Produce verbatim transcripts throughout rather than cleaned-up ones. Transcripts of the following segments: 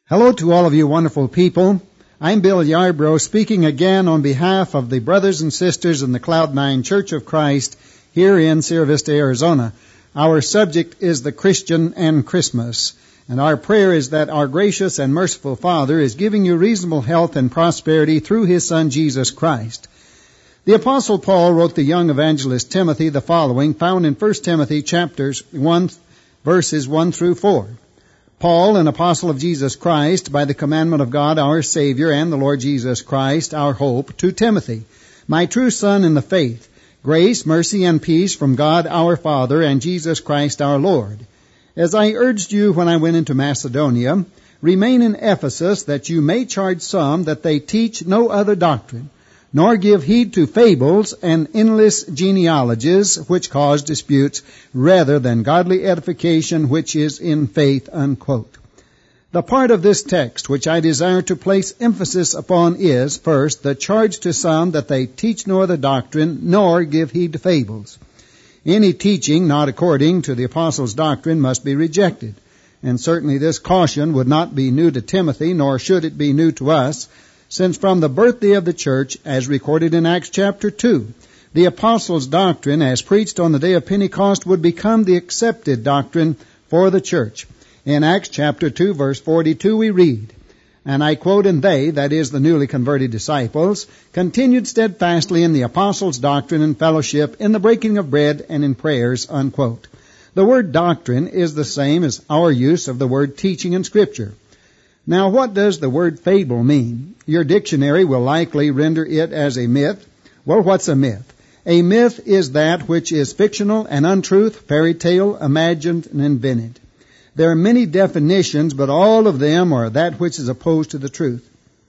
Hello to all of you wonderful people. I'm Bill Yarbrough speaking again on behalf of the brothers and sisters in the Cloud Nine Church of Christ here in Sierra Vista, Arizona. Our subject is the Christian and Christmas, and our prayer is that our gracious and merciful Father is giving you reasonable health and prosperity through His Son Jesus Christ. The Apostle Paul wrote the young evangelist Timothy the following, found in First Timothy chapters one, verses one through four. Paul, an apostle of Jesus Christ, by the commandment of God our Savior and the Lord Jesus Christ, our hope, to Timothy, my true son in the faith, grace, mercy, and peace from God our Father and Jesus Christ our Lord. As I urged you when I went into Macedonia, remain in Ephesus, that you may charge some that they teach no other doctrine, nor give heed to fables and endless genealogies which cause disputes, rather than godly edification which is in faith, unquote. The part of this text which I desire to place emphasis upon is, first, the charge to some that they teach no other doctrine, nor give heed to fables. Any teaching not according to the apostles' doctrine must be rejected, and certainly this caution would not be new to Timothy, nor should it be new to us, since from the birthday of the church, as recorded in Acts chapter two, the apostles' doctrine, as preached on the day of Pentecost, would become the accepted doctrine for the church. In Acts chapter two, verse forty-two, we read, and I quote, and they, that is the newly converted disciples, continued steadfastly in the apostles' doctrine and fellowship, in the breaking of bread and in prayers, unquote. The word doctrine is the same as our use of the word teaching in Scripture. Now, what does the word fable mean? Your dictionary will likely render it as a myth. Well, what's a myth? A myth is that which is fictional and untruth, fairy tale, imagined, and invented. There are many definitions, but all of them are that which is opposed to the truth.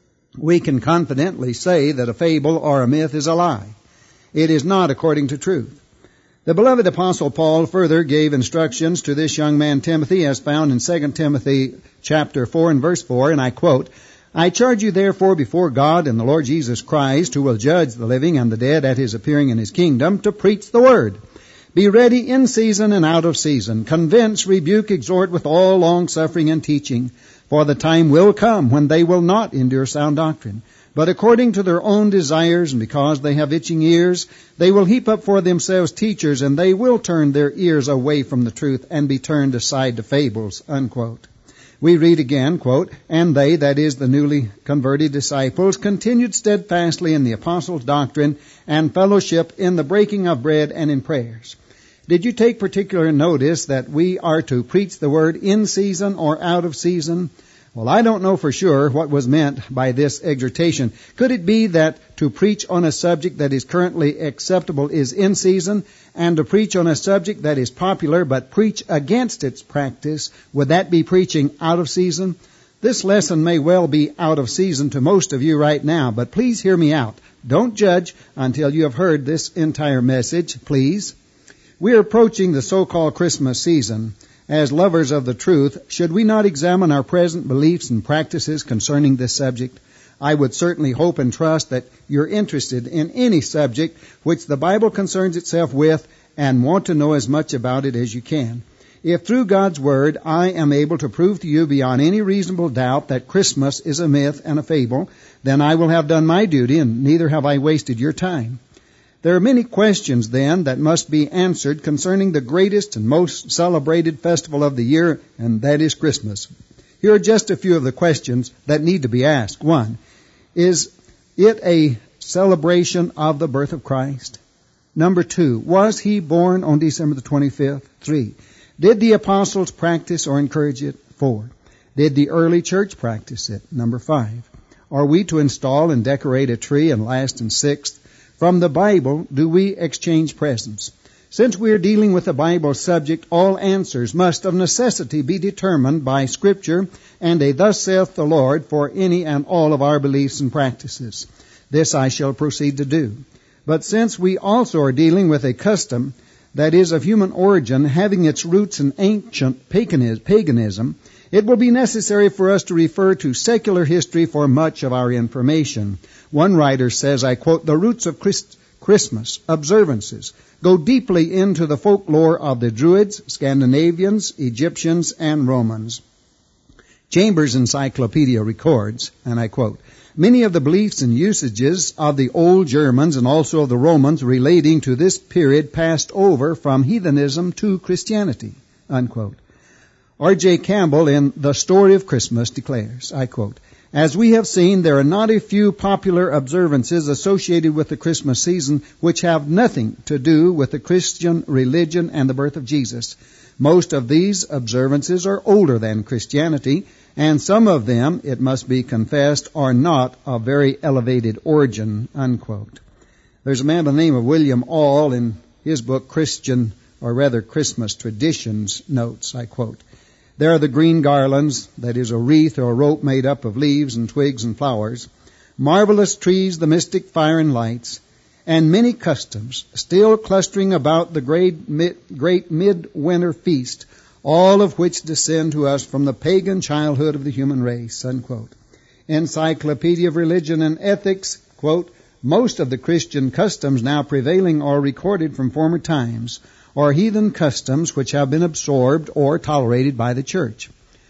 We can confidently say that a fable or a myth is a lie. It is not according to truth. The beloved Apostle Paul further gave instructions to this young man Timothy, as found in Second Timothy chapter four and verse four, and I quote, I charge you therefore before God and the Lord Jesus Christ, who will judge the living and the dead at His appearing in His kingdom, to preach the word. Be ready in season and out of season. Convince, rebuke, exhort with all long-suffering and teaching. For the time will come when they will not endure sound doctrine, but according to their own desires, and because they have itching ears, they will heap up for themselves teachers, and they will turn their ears away from the truth and be turned aside to fables, unquote. We read again, quote, and they, that is the newly converted disciples, continued steadfastly in the apostles' doctrine and fellowship, in the breaking of bread and in prayers. Did you take particular notice that we are to preach the word in season or out of season? Well, I don't know for sure what was meant by this exhortation. Could it be that to preach on a subject that is currently acceptable is in season, and to preach on a subject that is popular but preach against its practice, would that be preaching out of season? This lesson may well be out of season to most of you right now, but please hear me out. Don't judge until you have heard this entire message, please. We are approaching the so-called Christmas season. As lovers of the truth, should we not examine our present beliefs and practices concerning this subject? I would certainly hope and trust that you're interested in any subject which the Bible concerns itself with and want to know as much about it as you can. If through God's Word I am able to prove to you beyond any reasonable doubt that Christmas is a myth and a fable, then I will have done my duty, and neither have I wasted your time. There are many questions, then, that must be answered concerning the greatest and most celebrated festival of the year, and that is Christmas. Here are just a few of the questions that need to be asked. One, is it a celebration of the birth of Christ? Number two, was He born on December the twenty-fifth? Three, did the apostles practice or encourage it? Four, did the early church practice it? Number five, are we to install and decorate a tree? And last and sixth, from the Bible, do we exchange presents? Since we are dealing with a Bible subject, all answers must of necessity be determined by Scripture and a thus saith the Lord for any and all of our beliefs and practices. This I shall proceed to do. But since we also are dealing with a custom that is of human origin, having its roots in ancient paganism, it will be necessary for us to refer to secular history for much of our information. One writer says, I quote, the roots of Christ- Christmas observances go deeply into the folklore of the Druids, Scandinavians, Egyptians, and Romans. Chambers' Encyclopedia records, and I quote, "Many of the beliefs and usages of the old Germans and also of the Romans relating to this period passed over from heathenism to Christianity," unquote. R J Campbell in The Story of Christmas declares, I quote, "As we have seen, there are not a few popular observances associated with the Christmas season which have nothing to do with the Christian religion and the birth of Jesus. Most of these observances are older than Christianity, and some of them, it must be confessed, are not of very elevated origin," unquote. There's a man by the name of William Aul in his book Christian, or rather Christmas Traditions, notes, I quote, "There are the green garlands, that is a wreath or a rope made up of leaves and twigs and flowers, marvelous trees, the mystic fire and lights, and many customs still clustering about the great, mid, great midwinter feast, all of which descend to us from the pagan childhood of the human race," unquote. Encyclopedia of Religion and Ethics, quote, "Most of the Christian customs now prevailing are recorded from former times, or heathen customs which have been absorbed or tolerated by the church."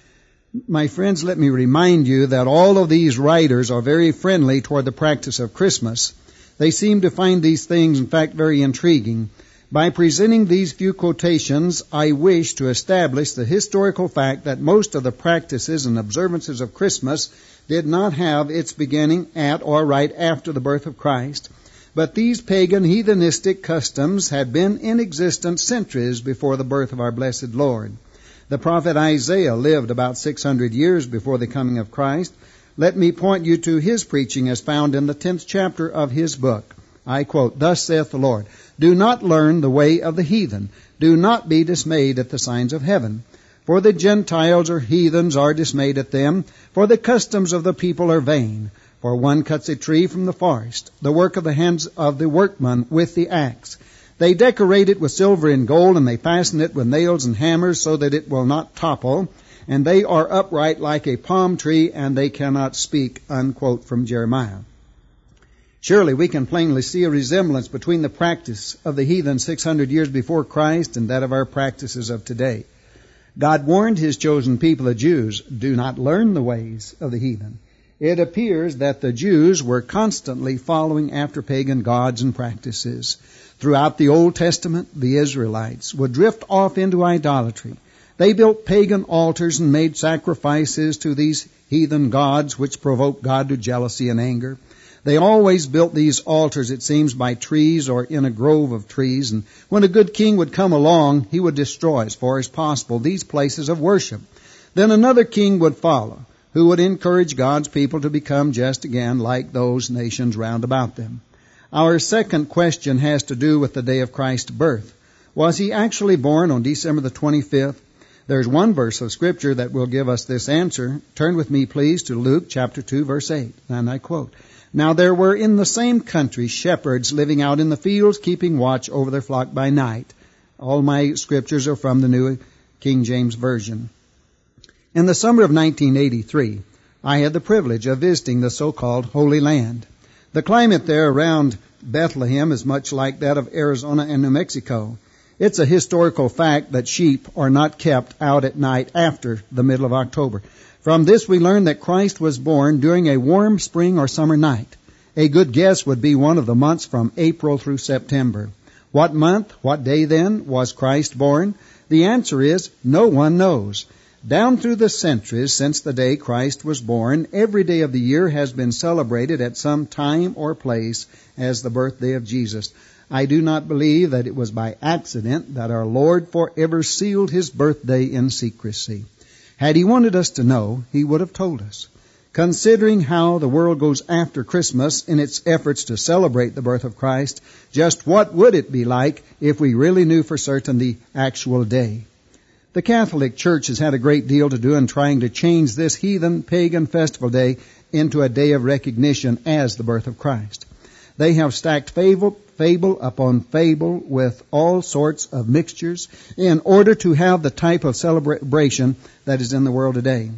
My friends, let me remind you that all of these writers are very friendly toward the practice of Christmas. They seem to find these things, in fact, very intriguing. By presenting these few quotations, I wish to establish the historical fact that most of the practices and observances of Christmas did not have its beginning at or right after the birth of Christ, but these pagan heathenistic customs had been in existence centuries before the birth of our blessed Lord. The prophet Isaiah lived about six hundred years before the coming of Christ. Let me point you to his preaching as found in the tenth chapter of his book. I quote, "Thus saith the Lord, do not learn the way of the heathen. Do not be dismayed at the signs of heaven. For the Gentiles or heathens are dismayed at them, for the customs of the people are vain. For one cuts a tree from the forest, the work of the hands of the workman with the axe. They decorate it with silver and gold, and they fasten it with nails and hammers so that it will not topple. And they are upright like a palm tree, and they cannot speak," unquote, from Jeremiah. Surely we can plainly see a resemblance between the practice of the heathen six hundred years before Christ and that of our practices of today. God warned his chosen people, the Jews, do not learn the ways of the heathen. It appears that the Jews were constantly following after pagan gods and practices. Throughout the Old Testament, the Israelites would drift off into idolatry. They built pagan altars and made sacrifices to these heathen gods, which provoked God to jealousy and anger. They always built these altars, it seems, by trees or in a grove of trees, and when a good king would come along, he would destroy as far as possible these places of worship. Then another king would follow, who would encourage God's people to become just again like those nations round about them. Our second question has to do with the day of Christ's birth. Was he actually born on December the twenty-fifth? There's one verse of Scripture that will give us this answer. Turn with me, please, to Luke chapter two, verse eight, and I quote, "Now there were in the same country shepherds living out in the fields, keeping watch over their flock by night." All my scriptures are from the New King James Version. In the summer of nineteen eighty-three, I had the privilege of visiting the so-called Holy Land. The climate there around Bethlehem is much like that of Arizona and New Mexico. It's a historical fact that sheep are not kept out at night after the middle of October. From this we learn that Christ was born during a warm spring or summer night. A good guess would be one of the months from April through September. What month, what day then was Christ born? The answer is no one knows. Down through the centuries since the day Christ was born, every day of the year has been celebrated at some time or place as the birthday of Jesus. I do not believe that it was by accident that our Lord forever sealed his birthday in secrecy. Had he wanted us to know, he would have told us. Considering how the world goes after Christmas in its efforts to celebrate the birth of Christ, just what would it be like if we really knew for certain the actual day? The Catholic Church has had a great deal to do in trying to change this heathen pagan festival day into a day of recognition as the birth of Christ. They have stacked fable, fable upon fable with all sorts of mixtures in order to have the type of celebration that is in the world today.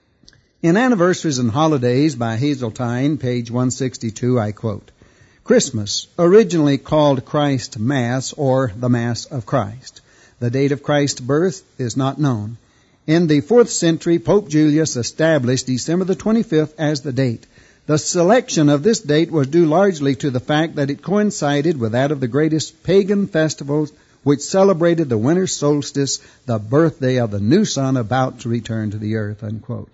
In Anniversaries and Holidays by Hazeltine, page one sixty-two, I quote, "Christmas, originally called Christ Mass or the Mass of Christ. The date of Christ's birth is not known. In the fourth century, Pope Julius established December the twenty-fifth as the date. The selection of this date was due largely to the fact that it coincided with that of the greatest pagan festivals which celebrated the winter solstice, the birthday of the new sun about to return to the earth, unquote.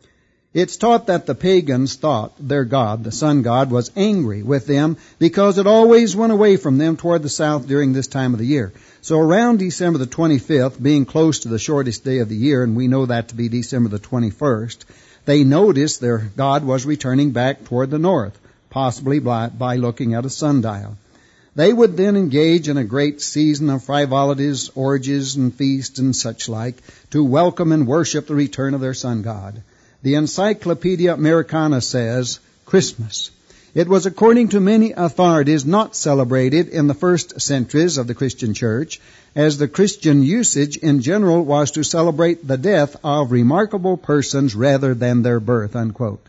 It's taught that the pagans thought their god, the sun god, was angry with them because it always went away from them toward the south during this time of the year. So around December the twenty-fifth, being close to the shortest day of the year, and we know that to be December the twenty-first, they noticed their god was returning back toward the north, possibly by, by looking at a sundial. They would then engage in a great season of frivolities, orgies, and feasts and such like to welcome and worship the return of their sun god. The Encyclopedia Americana says, Christmas. It was, according to many authorities, not celebrated in the first centuries of the Christian church, as the Christian usage in general was to celebrate the death of remarkable persons rather than their birth, unquote.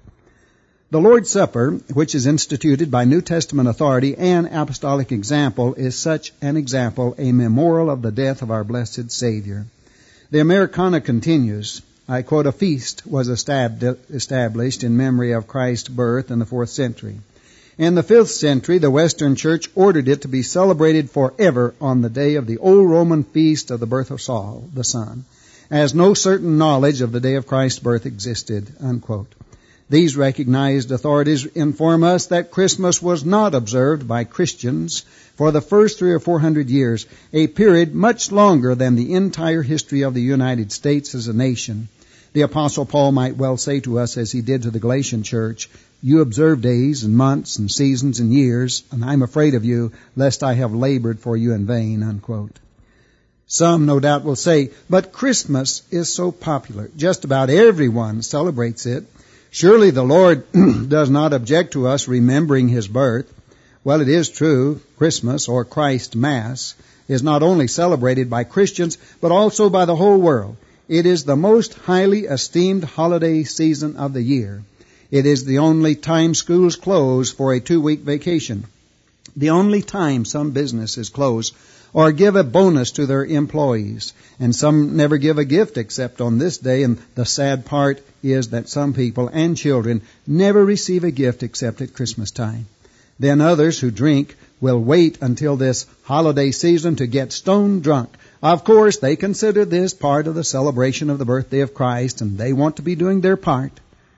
The Lord's Supper, which is instituted by New Testament authority and apostolic example, is such an example, a memorial of the death of our blessed Savior. The Americana continues, I quote, a feast was established in memory of Christ's birth in the fourth century. In the fifth century, the Western Church ordered it to be celebrated forever on the day of the old Roman feast of the birth of Saul, the Son, as no certain knowledge of the day of Christ's birth existed, unquote. These recognized authorities inform us that Christmas was not observed by Christians for the first three or four hundred years, a period much longer than the entire history of the United States as a nation. The Apostle Paul might well say to us, as he did to the Galatian church, you observe days and months and seasons and years, and I'm afraid of you, lest I have labored for you in vain, unquote. Some, no doubt, will say, but Christmas is so popular. Just about everyone celebrates it. Surely the Lord does not object to us remembering His birth. Well, it is true, Christmas, or Christ Mass, is not only celebrated by Christians, but also by the whole world. It is the most highly esteemed holiday season of the year. It is the only time schools close for a two-week vacation. The only time some businesses close or give a bonus to their employees. And some never give a gift except on this day. And the sad part is that some people and children never receive a gift except at Christmas time. Then others who drink will wait until this holiday season to get stone drunk. Of course, they consider this part of the celebration of the birthday of Christ, and they want to be doing their part.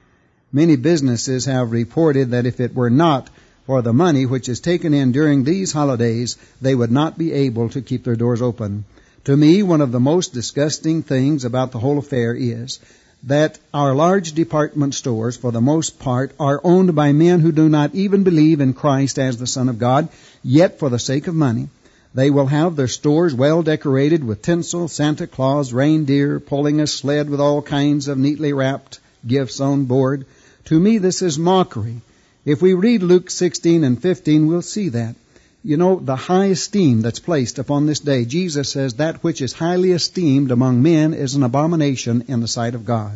Many businesses have reported that if it were not for the money which is taken in during these holidays, they would not be able to keep their doors open. To me, one of the most disgusting things about the whole affair is that our large department stores, for the most part, are owned by men who do not even believe in Christ as the Son of God, yet for the sake of money, they will have their stores well decorated with tinsel, Santa Claus, reindeer, pulling a sled with all kinds of neatly wrapped gifts on board. To me, this is mockery. If we read Luke sixteen and fifteen, we'll see that. You know, the high esteem that's placed upon this day, Jesus says that which is highly esteemed among men is an abomination in the sight of God.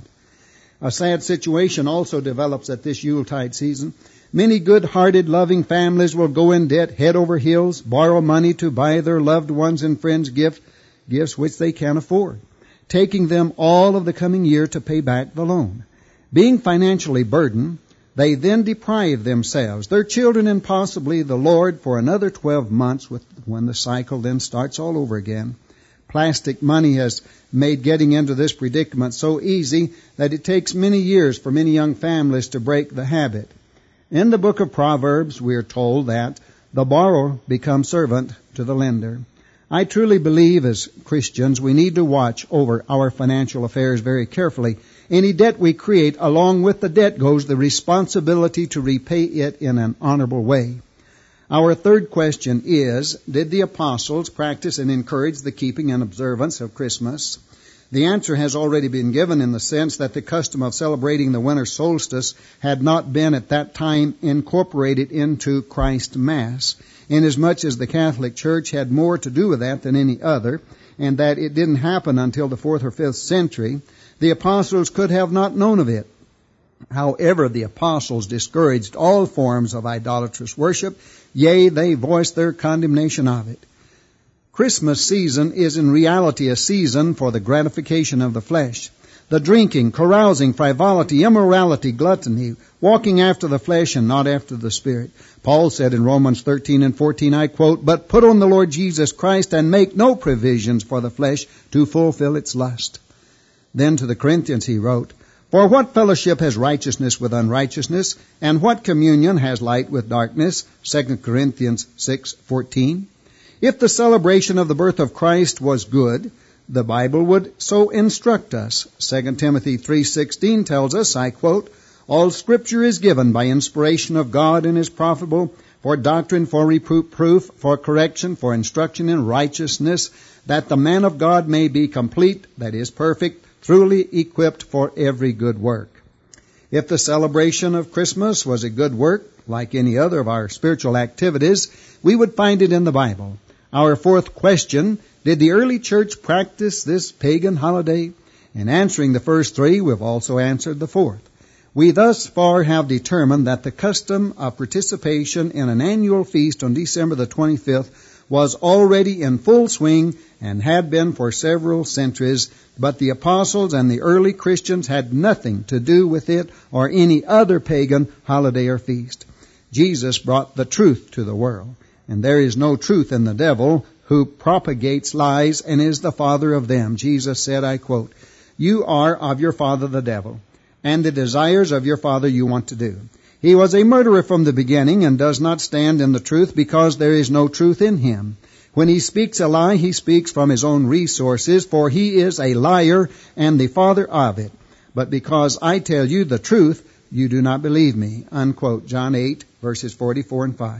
A sad situation also develops at this Yuletide season. Many good-hearted, loving families will go in debt head over heels, borrow money to buy their loved ones and friends gift, gifts which they can't afford, taking them all of the coming year to pay back the loan. Being financially burdened, they then deprive themselves, their children, and possibly the Lord for another twelve months with, when the cycle then starts all over again. Plastic money has made getting into this predicament so easy that it takes many years for many young families to break the habit. In the book of Proverbs, we are told that the borrower becomes servant to the lender. I truly believe as Christians we need to watch over our financial affairs very carefully. Any debt we create, along with the debt goes the responsibility to repay it in an honorable way. Our third question is, did the apostles practice and encourage the keeping and observance of Christmas? The answer has already been given in the sense that the custom of celebrating the winter solstice had not been at that time incorporated into Christ Mass, inasmuch as the Catholic Church had more to do with that than any other, and that it didn't happen until the fourth or fifth century. The apostles could have not known of it. However, the apostles discouraged all forms of idolatrous worship, yea, they voiced their condemnation of it. Christmas season is in reality a season for the gratification of the flesh. The drinking, carousing, frivolity, immorality, gluttony, walking after the flesh and not after the Spirit. Paul said in Romans thirteen and fourteen, I quote, "But put on the Lord Jesus Christ and make no provisions for the flesh to fulfill its lust." Then to the Corinthians he wrote, "For what fellowship has righteousness with unrighteousness, and what communion has light with darkness?" Second Corinthians six fourteen. If the celebration of the birth of Christ was good, the Bible would so instruct us. Second Timothy three sixteen tells us, I quote, "All Scripture is given by inspiration of God and is profitable for doctrine, for reproof, for correction, for instruction in righteousness, that the man of God may be complete, that is perfect, truly equipped for every good work." If the celebration of Christmas was a good work, like any other of our spiritual activities, we would find it in the Bible. Our fourth question, did the early church practice this pagan holiday? In answering the first three, we've also answered the fourth. We thus far have determined that the custom of participation in an annual feast on December the twenty-fifth was already in full swing and had been for several centuries, but the apostles and the early Christians had nothing to do with it or any other pagan holiday or feast. Jesus brought the truth to the world, and there is no truth in the devil, who propagates lies and is the father of them. Jesus said, I quote, "You are of your father the devil, and the desires of your father you want to do. He was a murderer from the beginning and does not stand in the truth because there is no truth in him. When he speaks a lie, he speaks from his own resources, for he is a liar and the father of it. But because I tell you the truth, you do not believe me." Unquote. John eight, verses forty-four and five.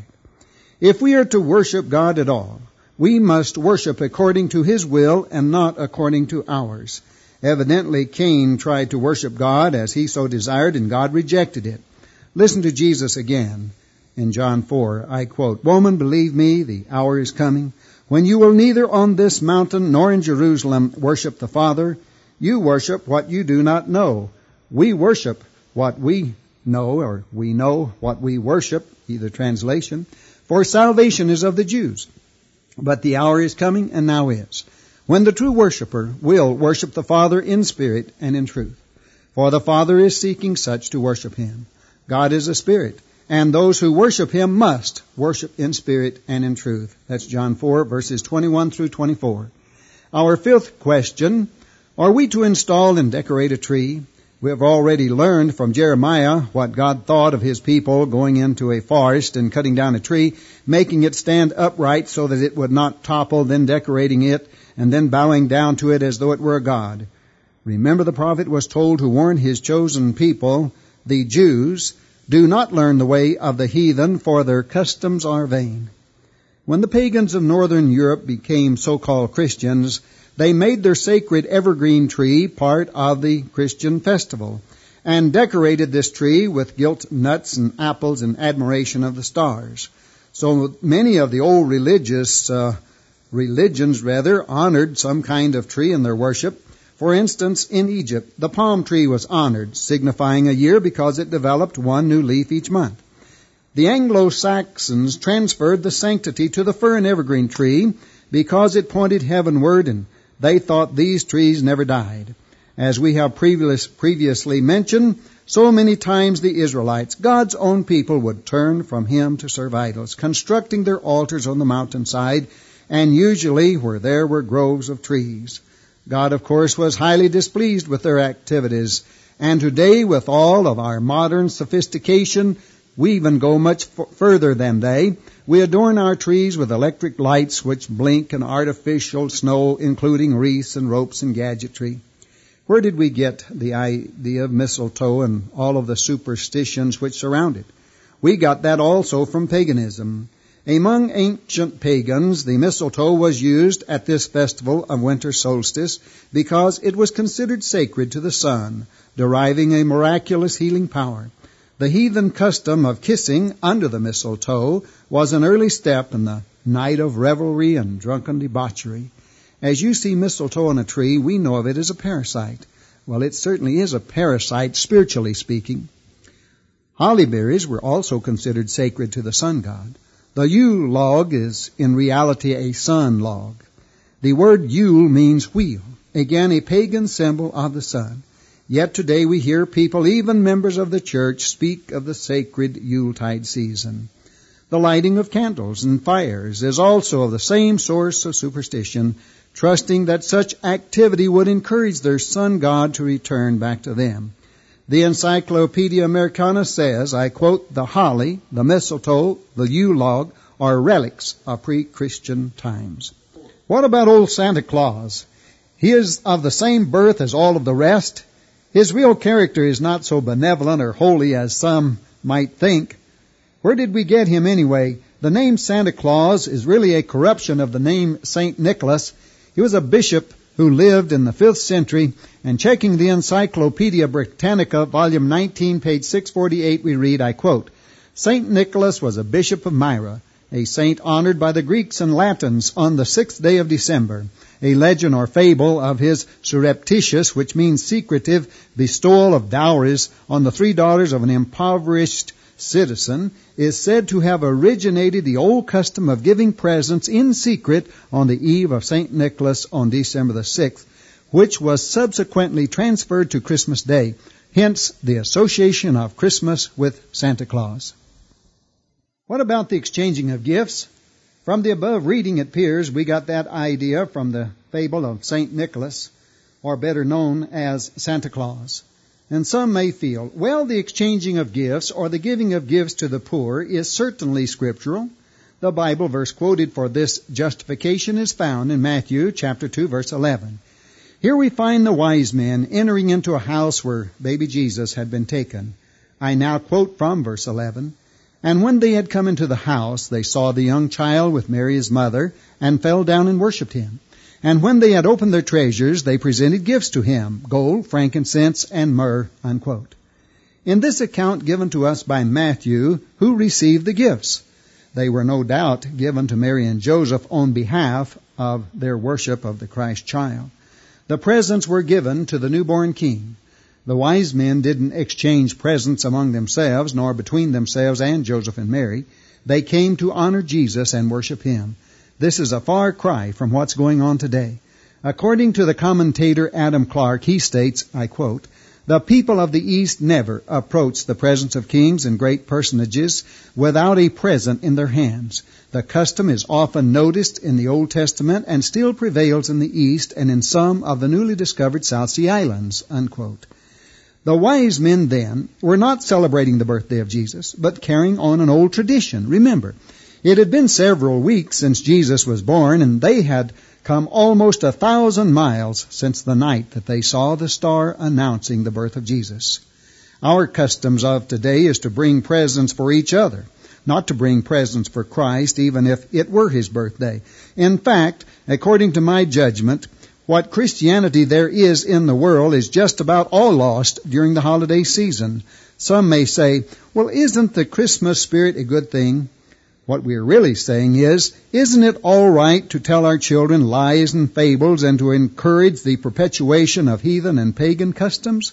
If we are to worship God at all, we must worship according to His will and not according to ours. Evidently, Cain tried to worship God as he so desired, and God rejected it. Listen to Jesus again in John four. I quote, "Woman, believe me, the hour is coming when you will neither on this mountain nor in Jerusalem worship the Father. You worship what you do not know. We worship what we know, or we know what we worship," either translation. "For salvation is of the Jews. But the hour is coming, and now is, when the true worshiper will worship the Father in spirit and in truth. For the Father is seeking such to worship Him. God is a spirit, and those who worship Him must worship in spirit and in truth." That's John four, verses twenty-one through twenty-four. Our fifth question, are we to install and decorate a tree? We have already learned from Jeremiah what God thought of His people going into a forest and cutting down a tree, making it stand upright so that it would not topple, then decorating it, and then bowing down to it as though it were a god. Remember, the prophet was told to warn his chosen people, the Jews, "Do not learn the way of the heathen, for their customs are vain." When the pagans of northern Europe became so-called Christians, they made their sacred evergreen tree part of the Christian festival and decorated this tree with gilt nuts and apples in admiration of the stars. So many of the old religious uh, religions rather honored some kind of tree in their worship. For instance, in Egypt, the palm tree was honored, signifying a year because it developed one new leaf each month. The Anglo-Saxons transferred the sanctity to the fir and evergreen tree because it pointed heavenward, and they thought these trees never died. As we have previous, previously mentioned, so many times the Israelites, God's own people, would turn from Him to serve idols, constructing their altars on the mountainside, and usually where there were groves of trees. God, of course, was highly displeased with their activities, and today, with all of our modern sophistication, we even go much f- further than they. We adorn our trees with electric lights which blink and artificial snow, including wreaths and ropes and gadgetry. Where did we get the idea of mistletoe and all of the superstitions which surround it? We got that also from paganism. Among ancient pagans, the mistletoe was used at this festival of winter solstice because it was considered sacred to the sun, deriving a miraculous healing power. The heathen custom of kissing under the mistletoe was an early step in the night of revelry and drunken debauchery. As you see mistletoe on a tree, we know of it as a parasite. Well, it certainly is a parasite, spiritually speaking. Holly berries were also considered sacred to the sun god. The Yule log is in reality a sun log. The word Yule means wheel, again a pagan symbol of the sun. Yet today we hear people, even members of the church, speak of the sacred Yuletide season. The lighting of candles and fires is also of the same source of superstition, trusting that such activity would encourage their sun god to return back to them. The Encyclopedia Americana says, I quote, the holly, the mistletoe, the Yule log are relics of pre-Christian times. What about old Santa Claus? He is of the same birth as all of the rest. His real character is not so benevolent or holy as some might think. Where did we get him anyway? The name Santa Claus is really a corruption of the name Saint Nicholas. He was a bishop who lived in the fifth century, and checking the Encyclopedia Britannica, volume nineteen, page six forty-eight, we read, I quote, Saint Nicholas was a bishop of Myra, a saint honored by the Greeks and Latins on the sixth day of December. A legend or fable of his surreptitious, which means secretive, bestowal of dowries on the three daughters of an impoverished citizen is said to have originated the old custom of giving presents in secret on the eve of Saint Nicholas on December the sixth, which was subsequently transferred to Christmas Day, hence the association of Christmas with Santa Claus. What about the exchanging of gifts? From the above reading, it appears we got that idea from the fable of Saint Nicholas, or better known as Santa Claus. And some may feel, well, the exchanging of gifts or the giving of gifts to the poor is certainly scriptural. The Bible verse quoted for this justification is found in Matthew chapter two, verse eleven. Here we find the wise men entering into a house where baby Jesus had been taken. I now quote from verse eleven. And when they had come into the house, they saw the young child with Mary his mother, and fell down and worshipped him. And when they had opened their treasures, they presented gifts to him, gold, frankincense, and myrrh, unquote. In this account given to us by Matthew, who received the gifts? They were no doubt given to Mary and Joseph on behalf of their worship of the Christ child. The presents were given to the newborn king. The wise men didn't exchange presents among themselves, nor between themselves and Joseph and Mary. They came to honor Jesus and worship him. This is a far cry from what's going on today. According to the commentator Adam Clarke, he states, I quote, the people of the East never approach the presence of kings and great personages without a present in their hands. The custom is often noticed in the Old Testament and still prevails in the East and in some of the newly discovered South Sea Islands, unquote. The wise men then were not celebrating the birthday of Jesus, but carrying on an old tradition. Remember, it had been several weeks since Jesus was born, and they had come almost a thousand miles since the night that they saw the star announcing the birth of Jesus. Our customs of today is to bring presents for each other, not to bring presents for Christ, even if it were his birthday. In fact, according to my judgment, what Christianity there is in the world is just about all lost during the holiday season. Some may say, well, isn't the Christmas spirit a good thing? What we're really saying is, isn't it all right to tell our children lies and fables and to encourage the perpetuation of heathen and pagan customs?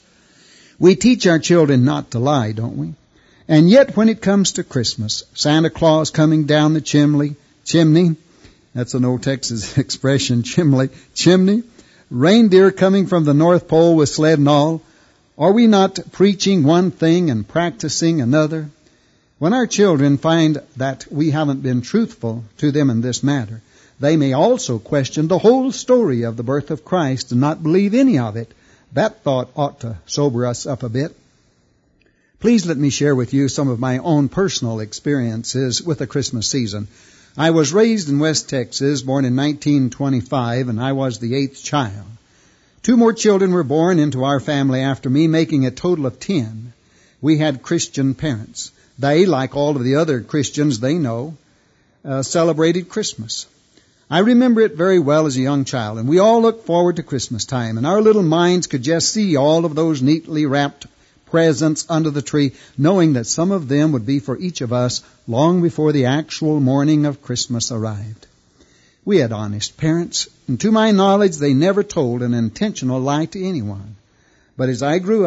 We teach our children not to lie, don't we? And yet when it comes to Christmas, Santa Claus coming down the chimney, chimney, that's an old Texas expression, chimney, chimney, reindeer coming from the North Pole with sled and all, are we not preaching one thing and practicing another? When our children find that we haven't been truthful to them in this matter, they may also question the whole story of the birth of Christ and not believe any of it. That thought ought to sober us up a bit. Please let me share with you some of my own personal experiences with the Christmas season. I was raised in West Texas, born in nineteen twenty-five, and I was the eighth child. Two more children were born into our family after me, making a total of ten. We had Christian parents. They, like all of the other Christians they know, uh, celebrated Christmas. I remember it very well as a young child, and we all looked forward to Christmas time, and our little minds could just see all of those neatly wrapped presents under the tree, knowing that some of them would be for each of us long before the actual morning of Christmas arrived. We had honest parents, and to my knowledge, they never told an intentional lie to anyone. But as I grew up,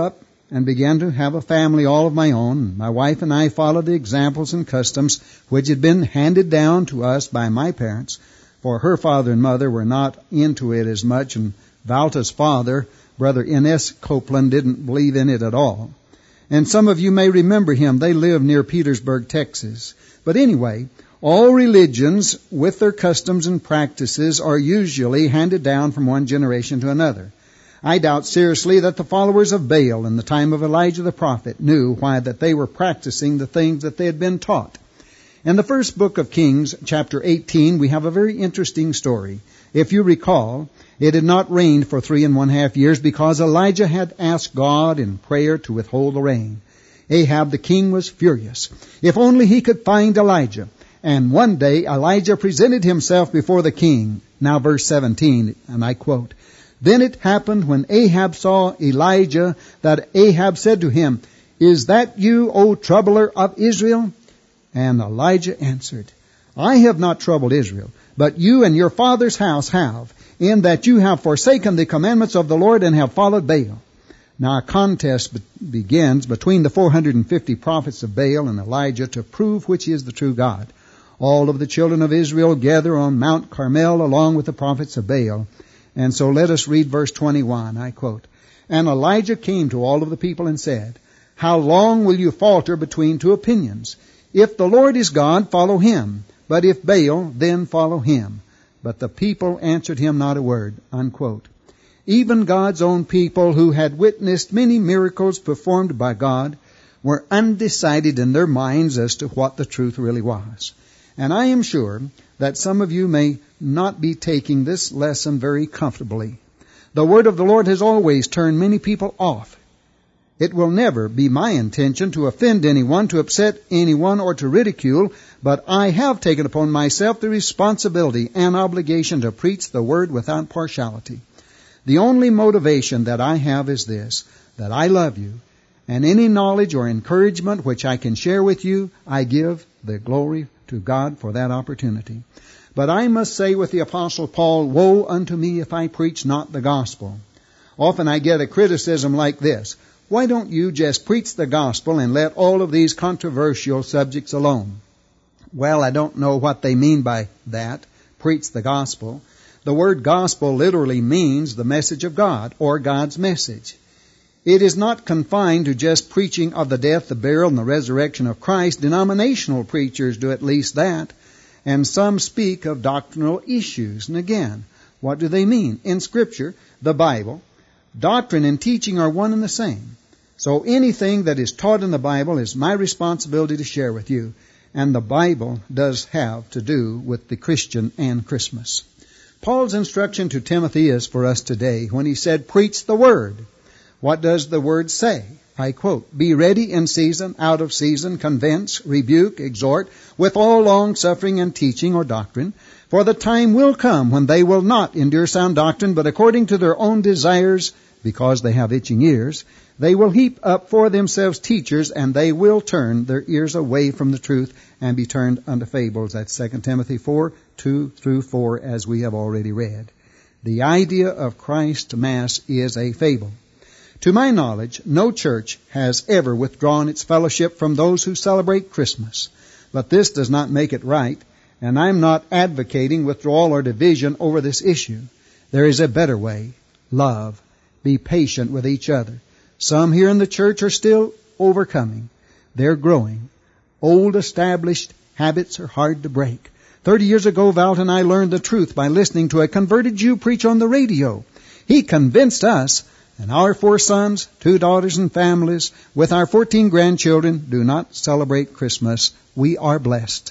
and began to have a family all of my own. My wife and I followed the examples and customs which had been handed down to us by my parents, for her father and mother were not into it as much, and Valta's father, Brother N S Copeland, didn't believe in it at all. And some of you may remember him. They live near Petersburg, Texas. But anyway, all religions with their customs and practices are usually handed down from one generation to another. I doubt seriously that the followers of Baal in the time of Elijah the prophet knew why that they were practicing the things that they had been taught. In the first book of Kings, chapter eighteen, we have a very interesting story. If you recall, it had not rained for three and one half years because Elijah had asked God in prayer to withhold the rain. Ahab the king was furious. If only he could find Elijah. And one day Elijah presented himself before the king. Now verse seventeen, and I quote, "Then it happened when Ahab saw Elijah that Ahab said to him, 'Is that you, O troubler of Israel?' And Elijah answered, 'I have not troubled Israel, but you and your father's house have, in that you have forsaken the commandments of the Lord and have followed Baal.'" Now a contest be- begins between the four hundred fifty prophets of Baal and Elijah to prove which is the true God. All of the children of Israel gather on Mount Carmel along with the prophets of Baal. And so let us read verse twenty-one. I quote, "And Elijah came to all of the people and said, 'How long will you falter between two opinions? If the Lord is God, follow him. But if Baal, then follow him.' But the people answered him not a word." Unquote. Even God's own people, who had witnessed many miracles performed by God, were undecided in their minds as to what the truth really was. And I am sure that some of you may not be taking this lesson very comfortably. The word of the Lord has always turned many people off. It will never be my intention to offend anyone, to upset anyone, or to ridicule, but I have taken upon myself the responsibility and obligation to preach the word without partiality. The only motivation that I have is this, that I love you, and any knowledge or encouragement which I can share with you, I give the glory to God for that opportunity. But I must say with the Apostle Paul, "Woe unto me if I preach not the gospel." Often I get a criticism like this, "Why don't you just preach the gospel and let all of these controversial subjects alone?" Well, I don't know what they mean by that, preach the gospel. The word gospel literally means the message of God, or God's message. It is not confined to just preaching of the death, the burial, and the resurrection of Christ. Denominational preachers do at least that. And some speak of doctrinal issues. And again, what do they mean? In Scripture, the Bible, doctrine and teaching are one and the same. So anything that is taught in the Bible is my responsibility to share with you. And the Bible does have to do with the Christian and Christmas. Paul's instruction to Timothy is for us today when he said, "Preach the word." What does the word say? I quote, "Be ready in season, out of season, convince, rebuke, exhort, with all long-suffering and teaching or doctrine. For the time will come when they will not endure sound doctrine, but according to their own desires, because they have itching ears, they will heap up for themselves teachers, and they will turn their ears away from the truth and be turned unto fables." That's Second Timothy four, two through four, as we have already read. The idea of Christ's Mass is a fable. To my knowledge, no church has ever withdrawn its fellowship from those who celebrate Christmas. But this does not make it right, and I'm not advocating withdrawal or division over this issue. There is a better way. Love. Be patient with each other. Some here in the church are still overcoming. They're growing. Old established habits are hard to break. Thirty years ago, Valt and I learned the truth by listening to a converted Jew preach on the radio. He convinced us, and our four sons, two daughters, and families, with our fourteen grandchildren, do not celebrate Christmas. We are blessed.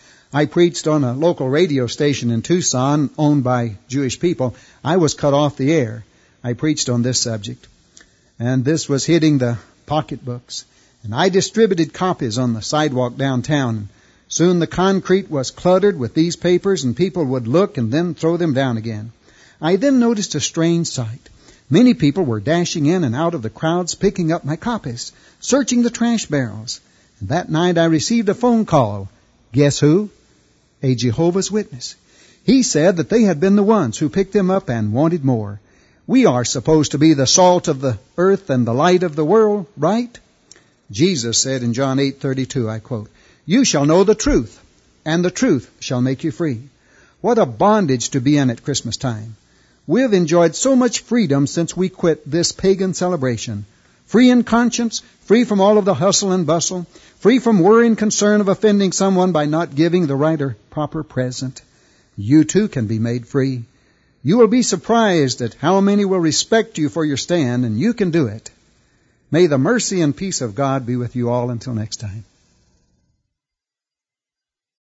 I preached on a local radio station in Tucson, owned by Jewish people. I was cut off the air. I preached on this subject. And this was hitting the pocketbooks. And I distributed copies on the sidewalk downtown. Soon the concrete was cluttered with these papers, and people would look and then throw them down again. I then noticed a strange sight. Many people were dashing in and out of the crowds, picking up my copies, searching the trash barrels. And that night I received a phone call. Guess who? A Jehovah's Witness. He said that they had been the ones who picked them up and wanted more. We are supposed to be the salt of the earth and the light of the world, right? Jesus said in John eight thirty-two, I quote, "You shall know the truth, and the truth shall make you free." What a bondage to be in at Christmas time. We have enjoyed so much freedom since we quit this pagan celebration. Free in conscience, free from all of the hustle and bustle, free from worry and concern of offending someone by not giving the right or proper present. You too can be made free. You will be surprised at how many will respect you for your stand, and you can do it. May the mercy and peace of God be with you all until next time.